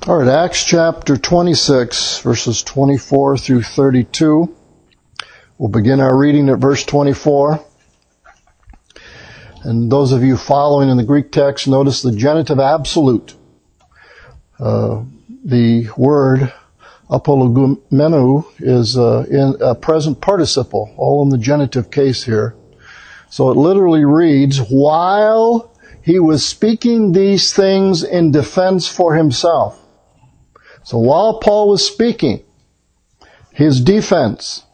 All right, Acts chapter 26, verses 24 through 32. We'll begin our reading at verse 24. And those of you following in the Greek text, notice the genitive absolute. The word apologumenu is in a present participle, all in the genitive case here. So it literally reads, while he was speaking these things in defense for himself. So while Paul was speaking his defense,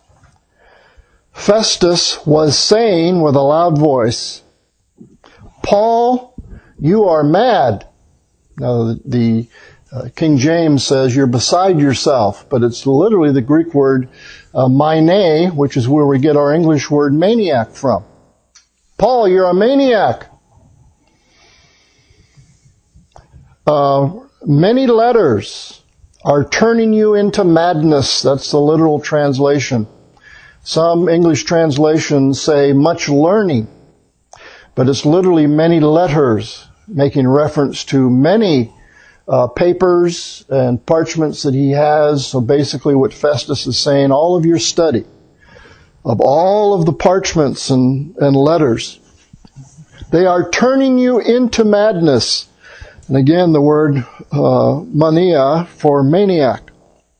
Festus was saying with a loud voice, Paul, you are mad. Now, the King James says you're beside yourself, but it's literally the Greek word mine, which is where we get our English word maniac from. Paul, you're a maniac. Many letters are turning you into madness. That's the literal translation. Some English translations say much learning, but it's literally many letters, making reference to many papers and parchments that he has. So basically what Festus is saying, all of your study of all of the parchments and letters, they are turning you into madness. And again, the word mania for maniac.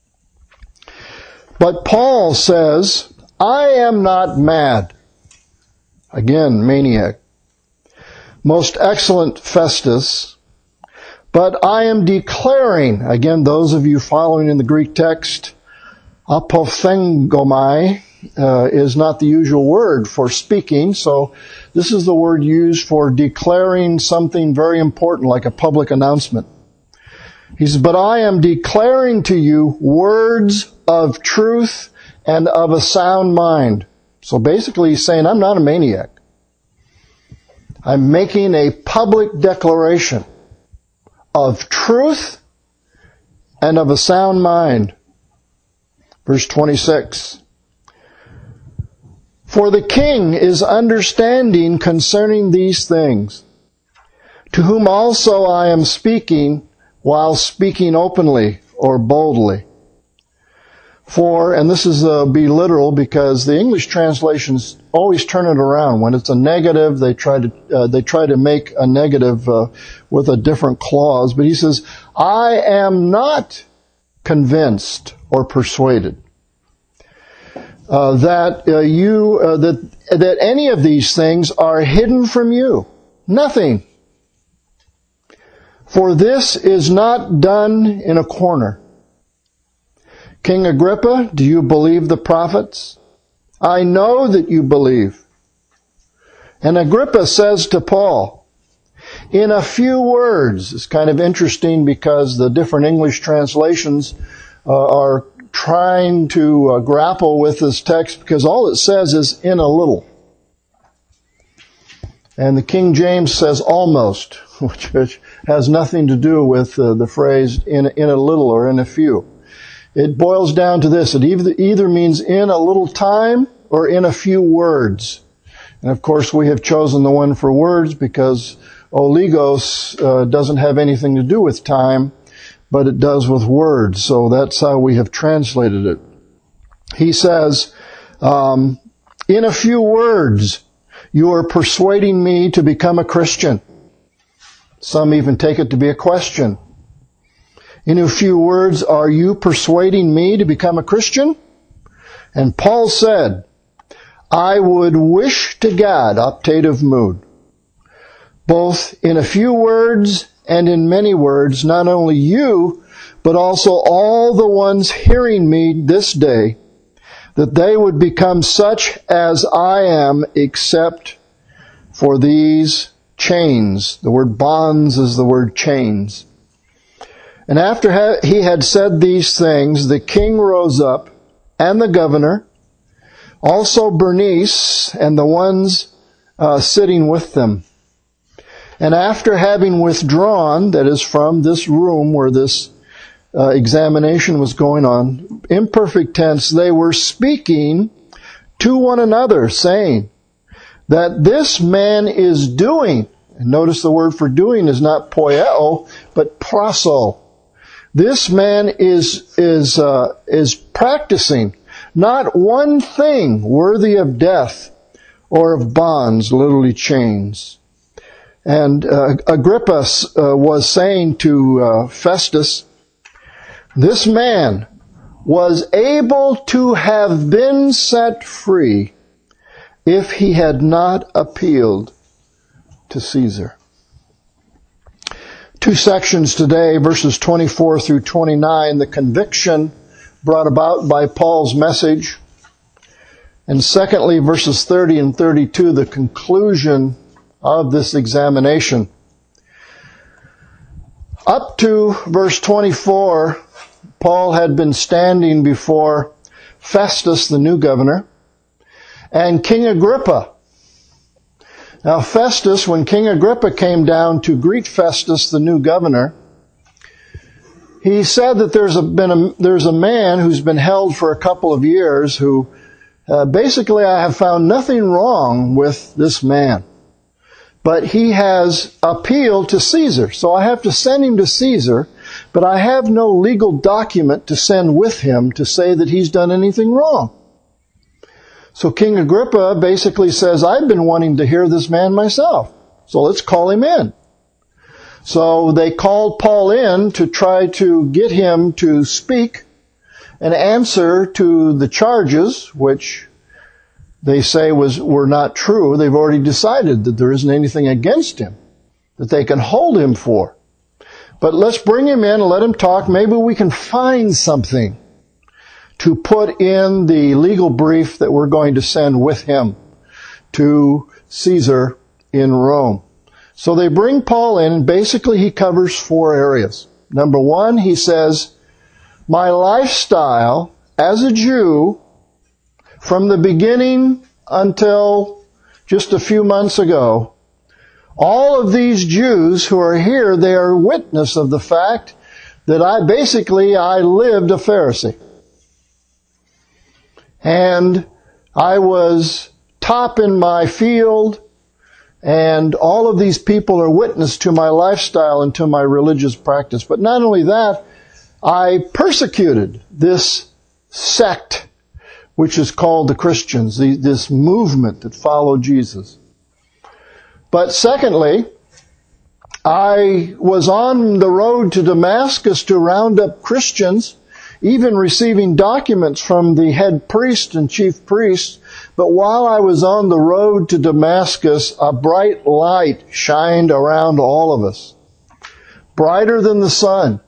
But Paul says, I am not mad. Again, maniac. Most excellent Festus. But I am declaring, again, those of you following in the Greek text, apophthegomai is not the usual word for speaking, so this is the word used for declaring something very important, like a public announcement. He says, but I am declaring to you words of truth and of a sound mind. So basically he's saying, I'm not a maniac. I'm making a public declaration of truth and of a sound mind. Verse 26. For the king is understanding concerning these things, to whom also I am speaking while speaking openly or boldly. For, and this is be literal because the English translations always turn it around. When it's a negative, they try to make a negative with a different clause. But he says, I am not convinced or persuaded that any of these things are hidden from you. Nothing. For this is not done in a corner. King Agrippa, do you believe the prophets? I know that you believe. And Agrippa says to Paul, in a few words, it's kind of interesting because the different English translations are trying to grapple with this text because all it says is in a little. And the King James says almost, which has nothing to do with the phrase in a little or in a few. It boils down to this. It either means in a little time or in a few words. And of course we have chosen the one for words because oligos doesn't have anything to do with time, but it does with words. So that's how we have translated it. He says, in a few words, you are persuading me to become a Christian. Some even take it to be a question. In a few words, are you persuading me to become a Christian? And Paul said, I would wish to God, optative mood, both in a few words and in many words, not only you, but also all the ones hearing me this day, that they would become such as I am, except for these chains. The word bonds is the word chains. And after he had said these things, the king rose up, and the governor, also Bernice, and the ones sitting with them. And after having withdrawn, that is from this room where this examination was going on, imperfect tense, they were speaking to one another, saying that this man is doing, and notice the word for doing is not poieo, but proso, This man is practicing not one thing worthy of death or of bonds, literally chains. And Agrippa was saying to Festus, this man was able to have been set free if he had not appealed to Caesar. Two sections today, verses 24 through 29, the conviction brought about by Paul's message. And secondly, verses 30 and 32, the conclusion of this examination. Up to verse 24, Paul had been standing before Festus, the new governor, and King Agrippa. Now Festus, when King Agrippa came down to greet Festus, the new governor, he said that there's a man who's been held for a couple of years who basically I have found nothing wrong with this man. But he has appealed to Caesar, so I have to send him to Caesar, but I have no legal document to send with him to say that he's done anything wrong. So King Agrippa basically says, I've been wanting to hear this man myself, so let's call him in. So they called Paul in to try to get him to speak an answer to the charges, which they say were not true. They've already decided that there isn't anything against him that they can hold him for. But let's bring him in and let him talk. Maybe we can find something to put in the legal brief that we're going to send with him to Caesar in Rome. So they bring Paul in, and basically he covers 4 areas. Number 1, he says, my lifestyle as a Jew from the beginning until just a few months ago, all of these Jews who are here, they are witness of the fact that I lived a Pharisee. And I was top in my field, and all of these people are witness to my lifestyle and to my religious practice. But not only that, I persecuted this sect, which is called the Christians, this movement that followed Jesus. But secondly, I was on the road to Damascus to round up Christians, even receiving documents from the head priest and chief priest. But while I was on the road to Damascus, a bright light shined around all of us, brighter than the sun.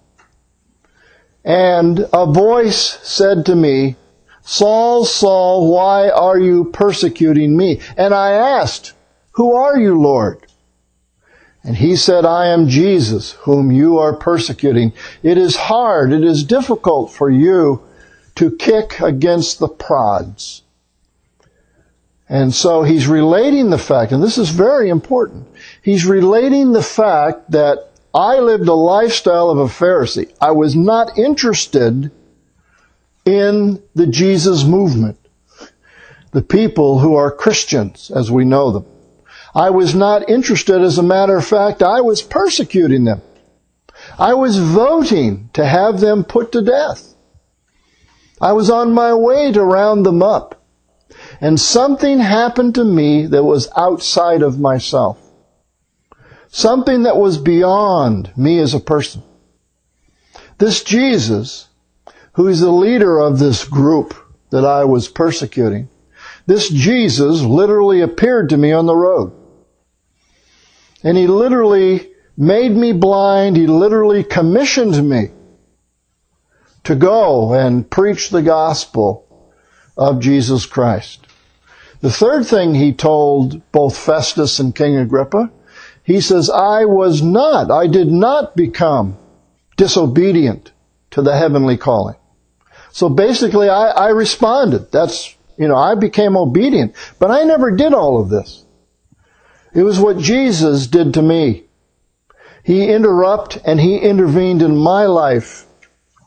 And a voice said to me, Saul, Saul, why are you persecuting me? And I asked, who are you, Lord? And he said, I am Jesus, whom you are persecuting. It is hard, it is difficult for you to kick against the prods. And so he's relating the fact, and this is very important, he's relating the fact that I lived a lifestyle of a Pharisee. I was not interested in the Jesus movement, the people who are Christians as we know them. I was not interested. As a matter of fact, I was persecuting them. I was voting to have them put to death. I was on my way to round them up. And something happened to me that was outside of myself. Something that was beyond me as a person. This Jesus, who is the leader of this group that I was persecuting, this Jesus literally appeared to me on the road. And he literally made me blind. He literally commissioned me to go and preach the gospel of Jesus Christ. The third thing he told both Festus and King Agrippa, he says, I did not become disobedient to the heavenly calling. So basically I responded. I became obedient. But I never did all of this. It was what Jesus did to me. He interrupted and He intervened in my life.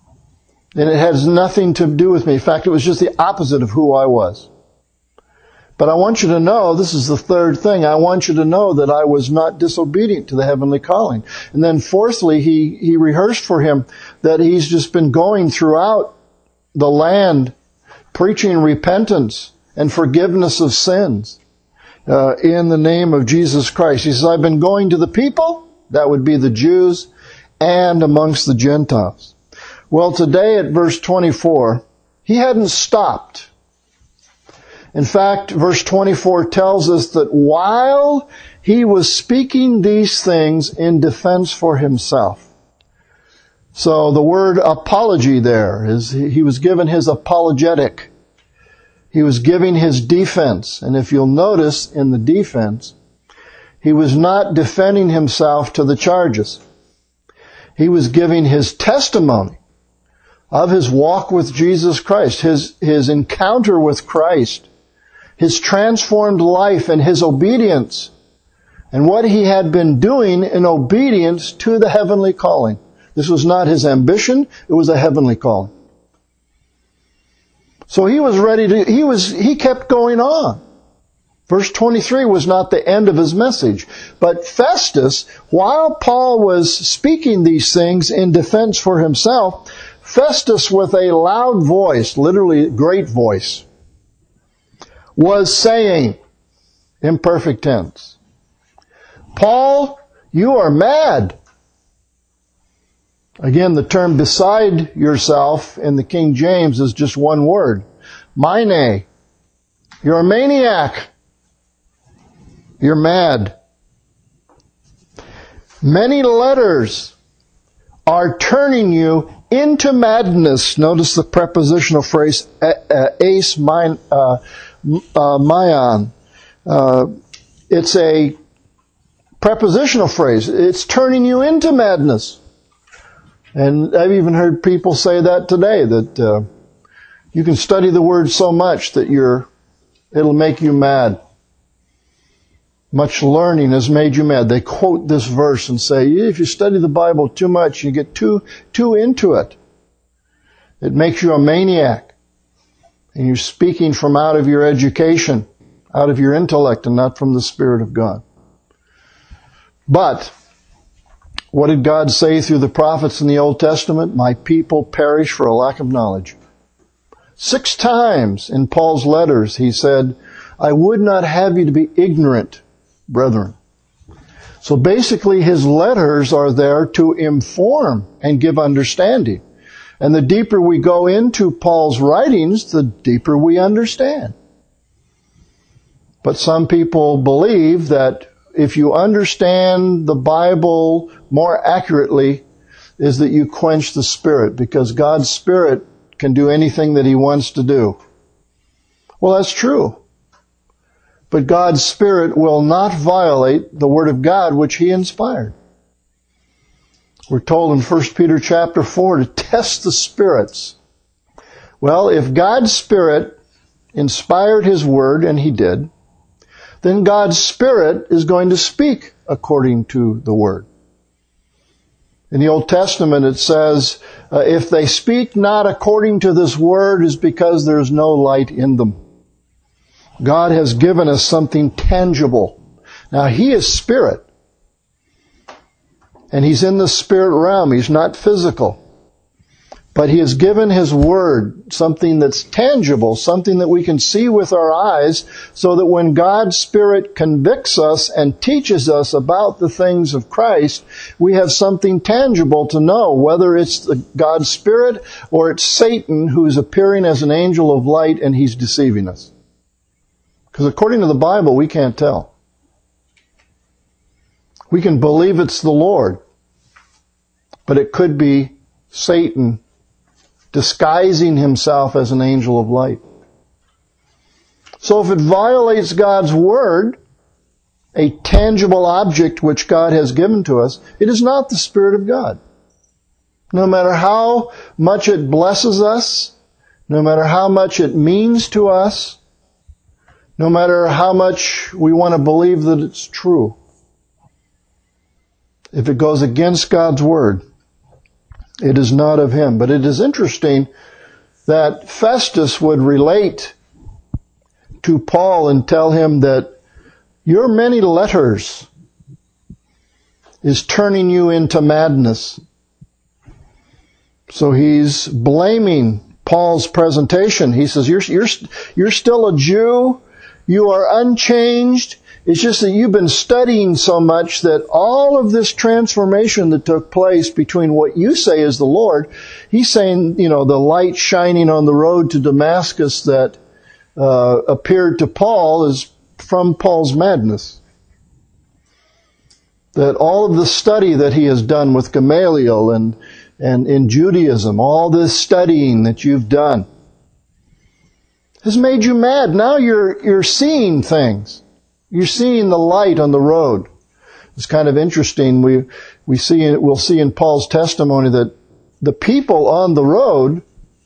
And it has nothing to do with me. In fact, it was just the opposite of who I was. But I want you to know, this is the third thing, I want you to know that I was not disobedient to the heavenly calling. And then fourthly, he rehearsed for him that he's just been going throughout the land preaching repentance and forgiveness of sins in the name of Jesus Christ. He says, I've been going to the people, that would be the Jews, and amongst the Gentiles. Well, today at verse 24, he hadn't stopped. In fact, verse 24 tells us that while he was speaking these things in defense for himself. So the word apology there is, he was given his apologetic. He was giving his defense. And if you'll notice in the defense, he was not defending himself to the charges. He was giving his testimony of his walk with Jesus Christ, his encounter with Christ, his transformed life and his obedience, and what he had been doing in obedience to the heavenly calling. This was not his ambition, it was a heavenly calling. So he was ready to, he kept going on. Verse 23 was not the end of his message. But Festus, while Paul was speaking these things in defense for himself, Festus with a loud voice, literally great voice, was saying, imperfect tense, Paul, you are mad. Again, the term beside yourself in the King James is just one word. Mine. You're a maniac. You're mad. Many letters are turning you into madness. Notice the prepositional phrase, eis maion. It's a prepositional phrase. It's turning you into madness. And I've even heard people say that today, that you can study the Word so much that it'll make you mad. Much learning has made you mad. They quote this verse and say, if you study the Bible too much, you get too into it. It makes you a maniac. And you're speaking from out of your education, out of your intellect, and not from the Spirit of God. But what did God say through the prophets in the Old Testament? My people perish for a lack of knowledge. 6 times in Paul's letters he said, I would not have you to be ignorant, brethren. So basically his letters are there to inform and give understanding. And the deeper we go into Paul's writings, the deeper we understand. But some people believe that if you understand the Bible more accurately, is that you quench the Spirit, because God's Spirit can do anything that He wants to do. Well, that's true. But God's Spirit will not violate the Word of God which He inspired. We're told in 1 Peter chapter 4 to test the spirits. Well, if God's Spirit inspired His Word, and He did, then God's Spirit is going to speak according to the Word. In the Old Testament it says, if they speak not according to this Word, is because there is no light in them. God has given us something tangible. Now He is Spirit. And He's in the spirit realm. He's not physical. But He has given His Word, something that's tangible, something that we can see with our eyes, so that when God's Spirit convicts us and teaches us about the things of Christ, we have something tangible to know, whether it's God's Spirit or it's Satan who's appearing as an angel of light and he's deceiving us. Because according to the Bible, we can't tell. We can believe it's the Lord, but it could be Satan disguising himself as an angel of light. So if it violates God's Word, a tangible object which God has given to us, it is not the Spirit of God. No matter how much it blesses us, no matter how much it means to us, no matter how much we want to believe that it's true, if it goes against God's Word, it is not of Him. But it is interesting that Festus would relate to Paul and tell him that your many letters is turning you into madness. So he's blaming Paul's presentation. He says, you're still a Jew. You are unchanged. It's just that you've been studying so much that all of this transformation that took place between what you say is the Lord, he's saying, the light shining on the road to Damascus that appeared to Paul is from Paul's madness. That all of the study that he has done with Gamaliel and in Judaism, all this studying that you've done has made you mad. Now you're seeing things. You're seeing the light on the road. It's kind of interesting. We'll see in Paul's testimony that the people on the road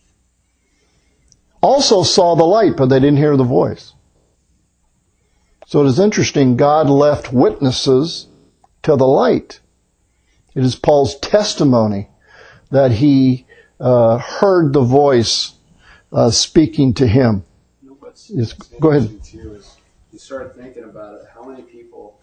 also saw the light, but they didn't hear the voice. So it is interesting. God left witnesses to the light. It is Paul's testimony that he heard the voice speaking to him. Go ahead. You start thinking about it, how many people,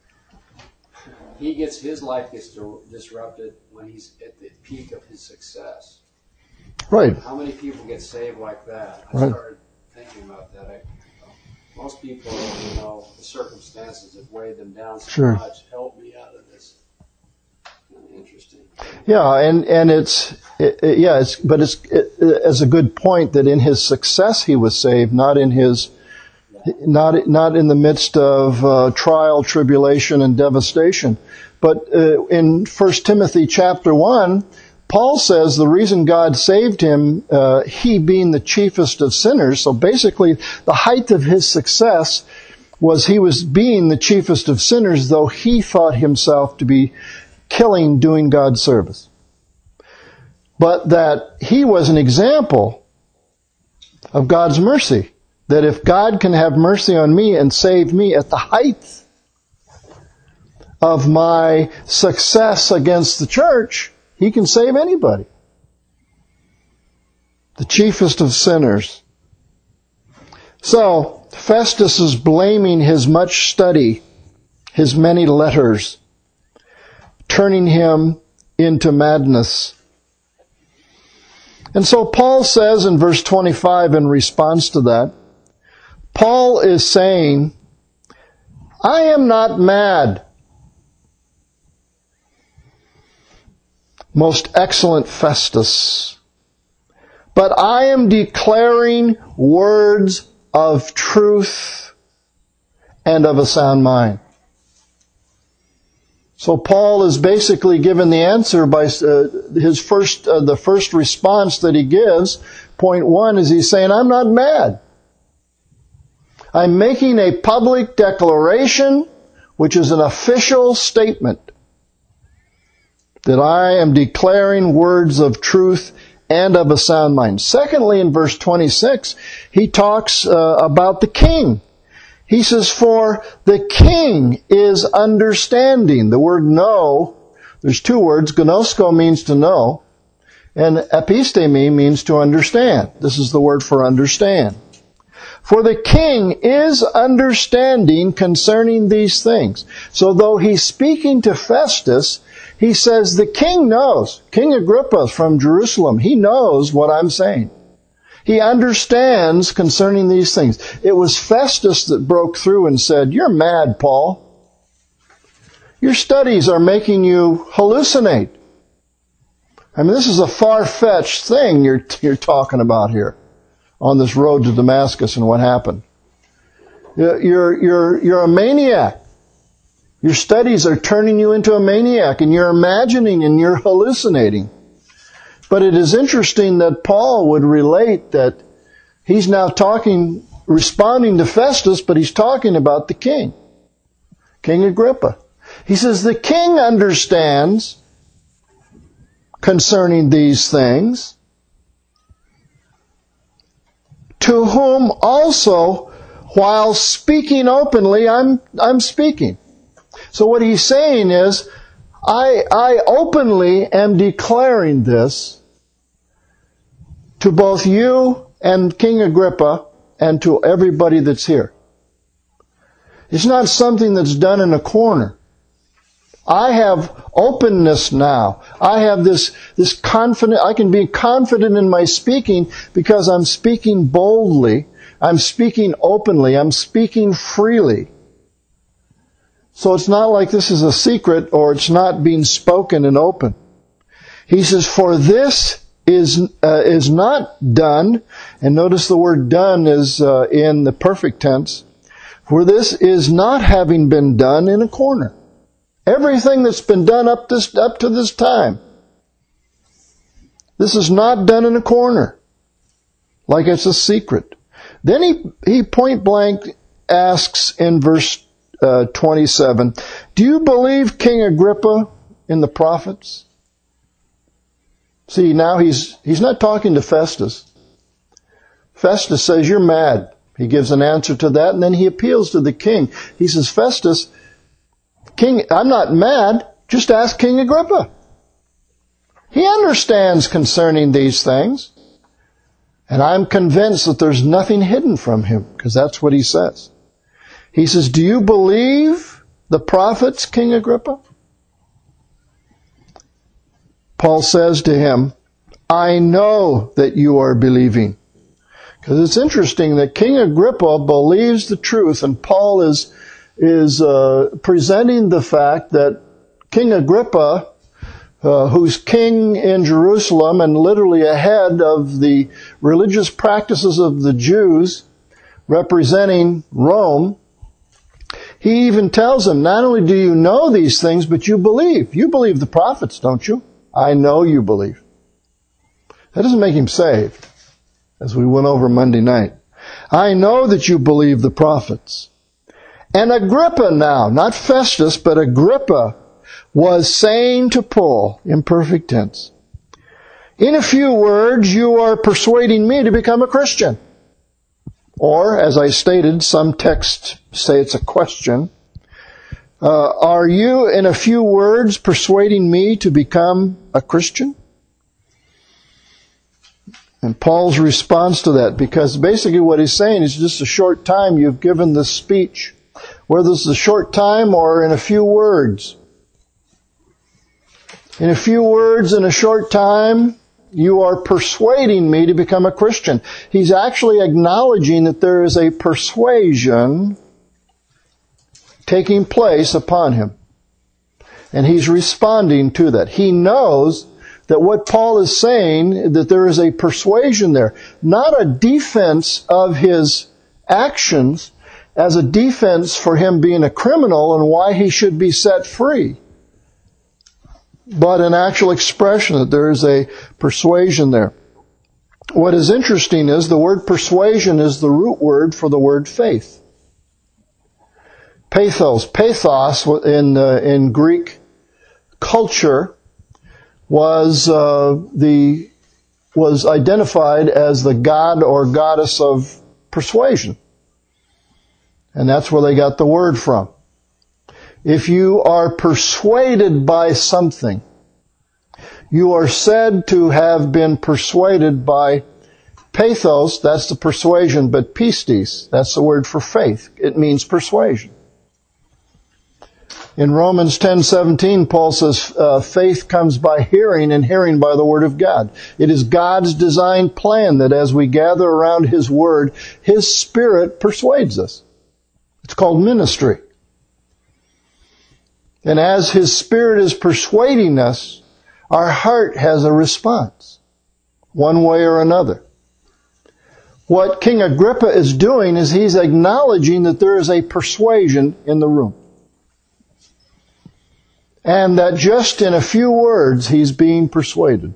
his life gets disrupted when he's at the peak of his success. Right. How many people get saved like that? I started thinking about that. Most people, the circumstances have weighed them down so much. Help me out of this. Interesting. Yeah, and it's as a good point that in his success he was saved, not in the midst of trial, tribulation, and devastation. But in 1 Timothy chapter 1, Paul says the reason God saved him, he being the chiefest of sinners, so basically the height of his success was he was being the chiefest of sinners, though he thought himself to be killing doing God's service. But that he was an example of God's mercy. That if God can have mercy on me and save me at the height of my success against the church, he can save anybody. The chiefest of sinners. So, Festus is blaming his much study, his many letters, turning him into madness. And so Paul says in verse 25 in response to that, Paul is saying, I am not mad, most excellent Festus, but I am declaring words of truth and of a sound mind. So Paul is basically given the answer by the first response that he gives. Point 1 is he's saying, I'm not mad. I'm making a public declaration, which is an official statement, that I am declaring words of truth and of a sound mind. Secondly, in verse 26, he talks about the king. He says, for the king is understanding. The word know, there's two words. Gnosko means to know, and episteme means to understand. This is the word for understand. For the king is understanding concerning these things. So though he's speaking to Festus, he says the king knows. King Agrippa from Jerusalem, he knows what I'm saying. He understands concerning these things. It was Festus that broke through and said, you're mad, Paul. Your studies are making you hallucinate. I mean, this is a far-fetched thing you're talking about here on this road to Damascus and what happened. You're a maniac. Your studies are turning you into a maniac, and you're imagining and you're hallucinating. But it is interesting that Paul would relate that he's now responding to Festus, but he's talking about the king, King Agrippa. He says, the king understands concerning these things, to whom also, while speaking openly, I'm speaking. So what he's saying is, I openly am declaring this to both you and King Agrippa and to everybody that's here. It's not something that's done in a corner. I have openness now. I have this confident, I can be confident in my speaking because I'm speaking boldly. I'm speaking openly. I'm speaking freely. So it's not like this is a secret or it's not being spoken and open. He says, for this is not done, and notice the word done is in the perfect tense, for this is not having been done in a corner. Everything that's been done up to this time, this is not done in a corner, like it's a secret. Then he point blank asks in verse 27, do you believe King Agrippa in the prophets? See, now he's not talking to Festus. Festus says, you're mad. He gives an answer to that, and then he appeals to the king. He says, Festus, King, I'm not mad. Just ask King Agrippa. He understands concerning these things. And I'm convinced that there's nothing hidden from him, because that's what he says. He says, do you believe the prophets, King Agrippa? Paul says to him, I know that you are believing. Because it's interesting that King Agrippa believes the truth, and Paul is presenting the fact that King Agrippa, who's king in Jerusalem and literally ahead of the religious practices of the Jews, representing Rome, he even tells him, not only do you know these things, but you believe. You believe the prophets, don't you? I know you believe. That doesn't make him saved, as we went over Monday night. I know that you believe the prophets. And Agrippa now, not Festus, but Agrippa, was saying to Paul, in perfect tense, in a few words, you are persuading me to become a Christian. Or, as I stated, some texts say it's a question. Are you, in a few words, persuading me to become a Christian? And Paul's response to that, because basically what he's saying is just a short time you've given this speech, whether it's a short time or in a few words. In a few words, in a short time, you are persuading me to become a Christian. He's actually acknowledging that there is a persuasion taking place upon him. And he's responding to that. He knows that what Paul is saying, that there is a persuasion there. Not a defense of his actions as a defense for him being a criminal and why he should be set free, but an actual expression that there is a persuasion there. What is interesting is the word persuasion is the root word for the word faith. Pathos in Greek culture was identified as the god or goddess of persuasion. And that's where they got the word from. If you are persuaded by something, you are said to have been persuaded by pathos, that's the persuasion, but pistis, that's the word for faith. It means persuasion. In Romans 10:17, Paul says, faith comes by hearing, and hearing by the word of God. It is God's designed plan that as we gather around His word, His Spirit persuades us. It's called ministry. And as His Spirit is persuading us, our heart has a response, one way or another. What King Agrippa is doing is he's acknowledging that there is a persuasion in the room. And that just in a few words, he's being persuaded.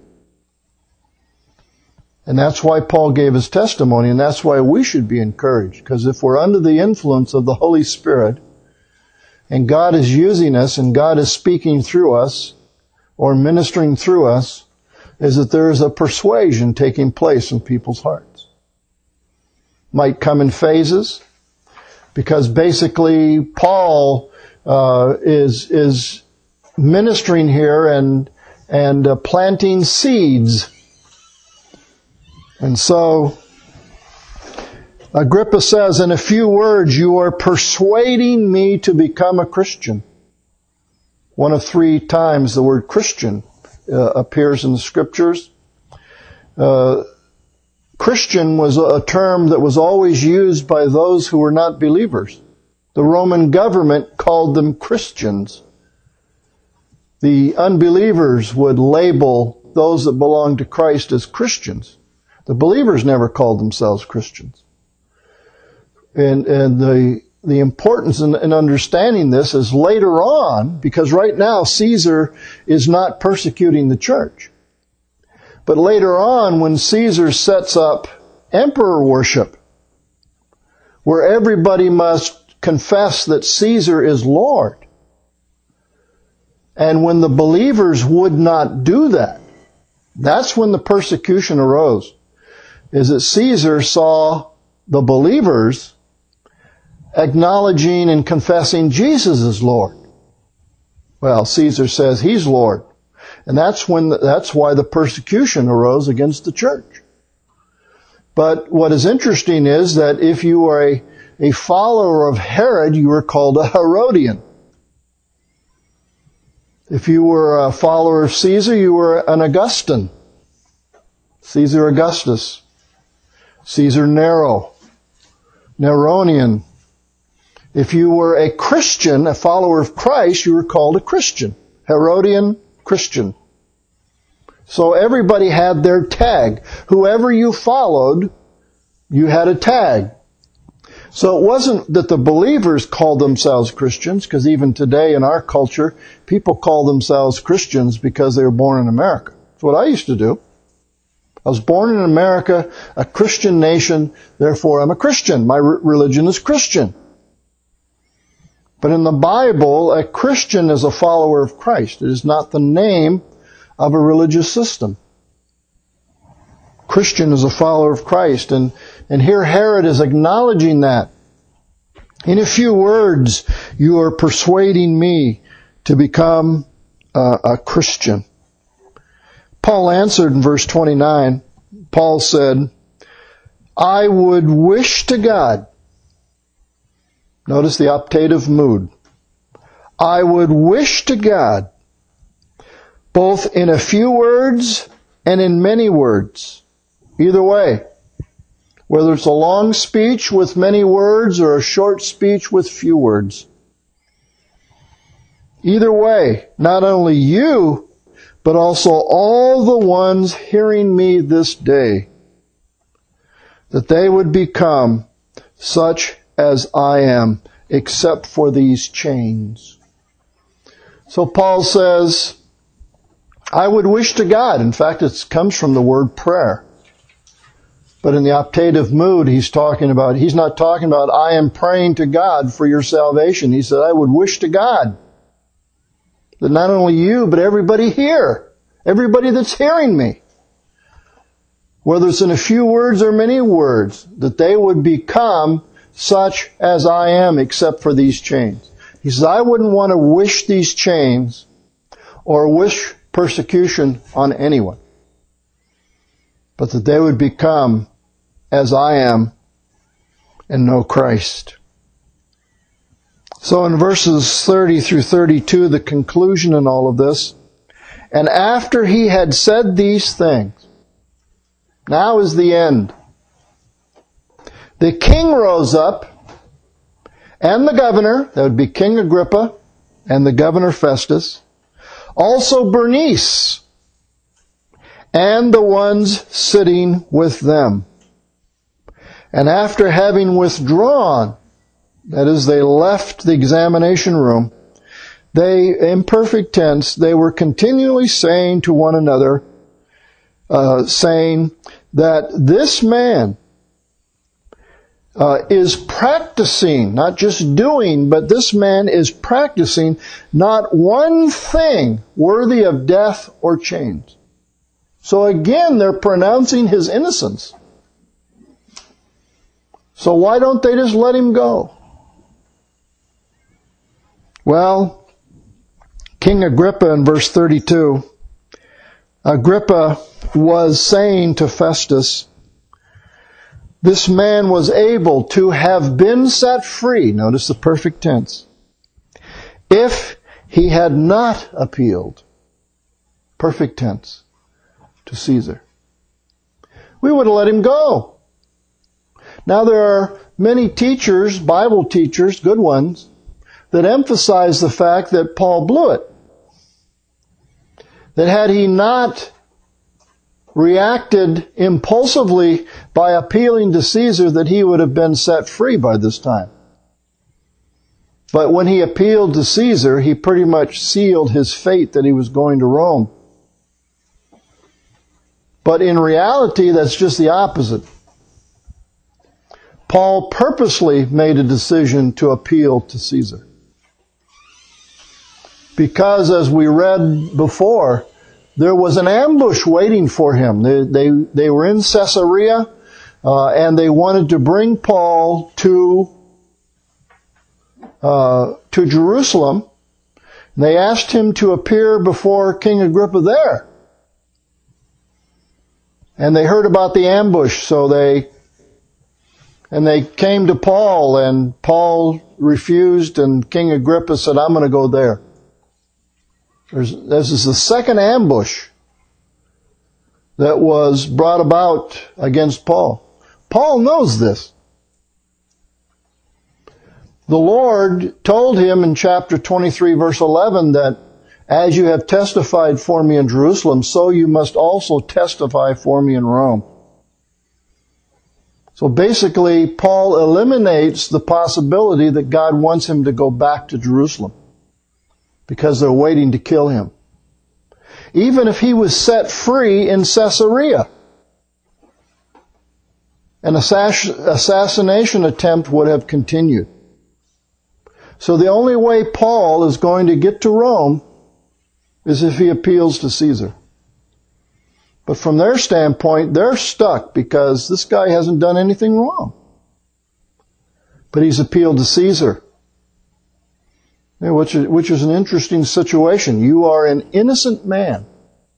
And that's why Paul gave his testimony, and that's why we should be encouraged. Because if we're under the influence of the Holy Spirit, and God is using us, and God is speaking through us, or ministering through us, is that there is a persuasion taking place in people's hearts. Might come in phases, because basically Paul is ministering here and planting seeds. And so Agrippa says, in a few words, you are persuading me to become a Christian. One of 3 times the word Christian appears in the Scriptures. Christian was a term that was always used by those who were not believers. The Roman government called them Christians. The unbelievers would label those that belonged to Christ as Christians. The believers never called themselves Christians. And the importance in understanding this is later on, because right now Caesar is not persecuting the church. But later on, when Caesar sets up emperor worship, where everybody must confess that Caesar is Lord, and when the believers would not do that, that's when the persecution arose, is that Caesar saw the believers acknowledging and confessing Jesus as Lord. Well, Caesar says he's Lord. And that's why the persecution arose against the church. But what is interesting is that if you were a follower of Herod, you were called a Herodian. If you were a follower of Caesar, you were an Augustan. Caesar Augustus. Caesar Nero. Neronian. If you were a Christian, a follower of Christ, you were called a Christian. Herodian, Christian. So everybody had their tag. Whoever you followed, you had a tag. So it wasn't that the believers called themselves Christians, because even today in our culture, people call themselves Christians because they were born in America. That's what I used to do. I was born in America, a Christian nation, therefore I'm a Christian. My religion is Christian. But in the Bible, a Christian is a follower of Christ. It is not the name of a religious system. Christian is a follower of Christ. And here Herod is acknowledging that. In a few words, you are persuading me to become a Christian. Paul answered in verse 29. Paul said, I would wish to God. Notice the optative mood. I would wish to God, both in a few words and in many words. Either way. Whether it's a long speech with many words or a short speech with few words. Either way, not only you, but also all the ones hearing me this day, that they would become such as I am, except for these chains. So Paul says, I would wish to God. In fact, it comes from the word prayer. But in the optative mood, he's not talking about, I am praying to God for your salvation. He said, I would wish to God that not only you, but everybody here, everybody that's hearing me, whether it's in a few words or many words, that they would become such as I am, except for these chains. He says, I wouldn't want to wish these chains or wish persecution on anyone, but that they would become as I am and know Christ. So in verses 30 through 32, the conclusion in all of this, and after he had said these things, now is the end. The king rose up, and the governor, that would be King Agrippa, and the governor Festus, also Bernice, and the ones sitting with them. And after having withdrawn, that is, they left the examination room, they, in perfect tense, they were continually saying to one another, saying that this man is practicing, not just doing, but this man is practicing not one thing worthy of death or chains. So again, they're pronouncing his innocence. So why don't they just let him go? Well, King Agrippa in verse 32, Agrippa was saying to Festus this man was able to have been set free, notice the perfect tense, if he had not appealed, perfect tense, to Caesar. We would have let him go. Now there are many teachers, Bible teachers, good ones, that emphasize the fact that Paul blew it. That had he not reacted impulsively by appealing to Caesar, that he would have been set free by this time. But when he appealed to Caesar, he pretty much sealed his fate that he was going to Rome. But in reality, that's just the opposite. Paul purposely made a decision to appeal to Caesar. Because, as we read before, there was an ambush waiting for him. They were in Caesarea, and they wanted to bring Paul to Jerusalem. They asked him to appear before King Agrippa there. And they heard about the ambush, so they came to Paul, and Paul refused, and King Agrippa said, I'm going to go there. This is the second ambush that was brought about against Paul. Paul knows this. The Lord told him in chapter 23, verse 11, that as you have testified for me in Jerusalem, so you must also testify for me in Rome. So basically, Paul eliminates the possibility that God wants him to go back to Jerusalem, because they're waiting to kill him. Even if he was set free in Caesarea, an assassination attempt would have continued. So the only way Paul is going to get to Rome is if he appeals to Caesar. But from their standpoint, they're stuck because this guy hasn't done anything wrong. But he's appealed to Caesar. Which is an interesting situation. You are an innocent man.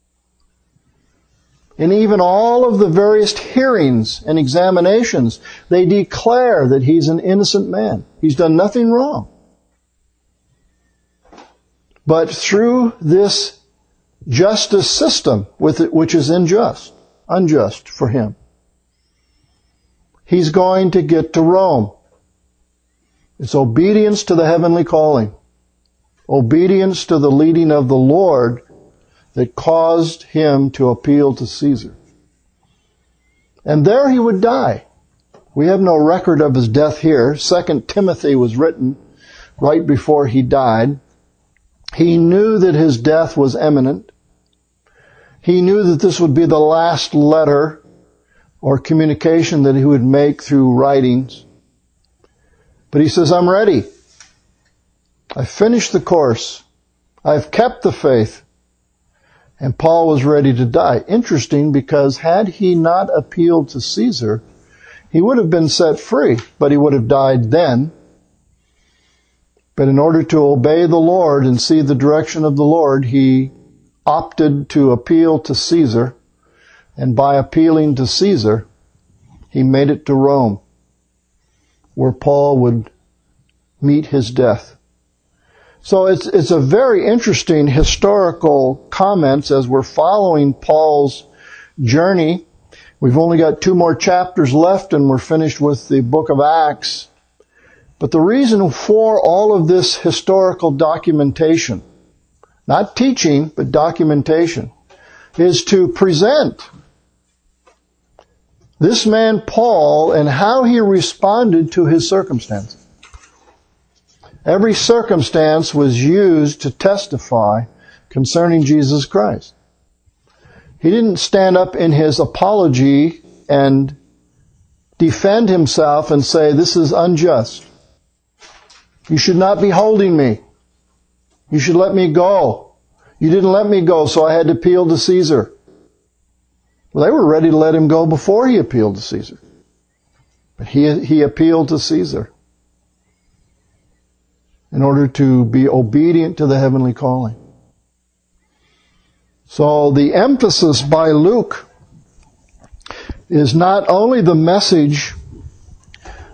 In even all of the various hearings and examinations, they declare that he's an innocent man. He's done nothing wrong. But through this justice system, which is unjust for him, he's going to get to Rome. It's obedience to the heavenly calling. Obedience to the leading of the Lord that caused him to appeal to Caesar. And there he would die. We have no record of his death here. 2 Timothy was written right before he died. He knew that his death was imminent. He knew that this would be the last letter or communication that he would make through writings. But he says, I'm ready. I've finished the course. I've kept the faith. And Paul was ready to die. Interesting, because had he not appealed to Caesar, he would have been set free, but he would have died then. But in order to obey the Lord and see the direction of the Lord, he opted to appeal to Caesar. And by appealing to Caesar, he made it to Rome, where Paul would meet his death. So it's a very interesting historical comments as we're following Paul's journey. We've only got 2 more chapters left and we're finished with the book of Acts. But the reason for all of this historical documentation, not teaching, but documentation, is to present this man Paul and how he responded to his circumstances. Every circumstance was used to testify concerning Jesus Christ. He didn't stand up in his apology and defend himself and say, this is unjust. You should not be holding me. You should let me go. You didn't let me go, so I had to appeal to Caesar. Well, they were ready to let him go before he appealed to Caesar. But he appealed to Caesar in order to be obedient to the heavenly calling. So the emphasis by Luke is not only the message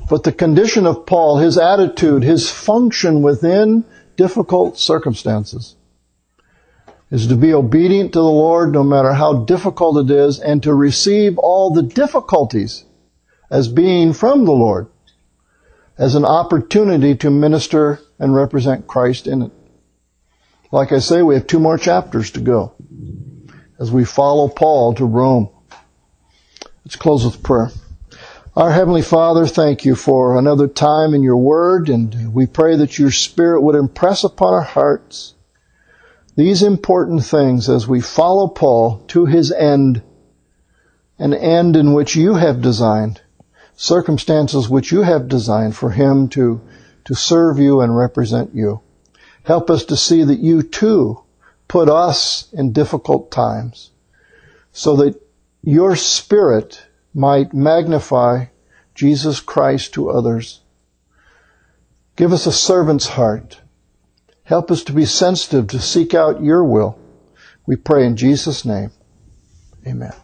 But the condition of Paul, his attitude, his function within difficult circumstances is to be obedient to the Lord no matter how difficult it is, and to receive all the difficulties as being from the Lord, as an opportunity to minister and represent Christ in it. Like I say, we have 2 more chapters to go as we follow Paul to Rome. Let's close with prayer. Our Heavenly Father, thank you for another time in your word, and we pray that your Spirit would impress upon our hearts these important things as we follow Paul to his end, an end in which you have designed, circumstances which you have designed for him to serve you and represent you. Help us to see that you too put us in difficult times so that your Spirit might magnify Jesus Christ to others. Give us a servant's heart. Help us to be sensitive to seek out your will. We pray in Jesus' name. Amen.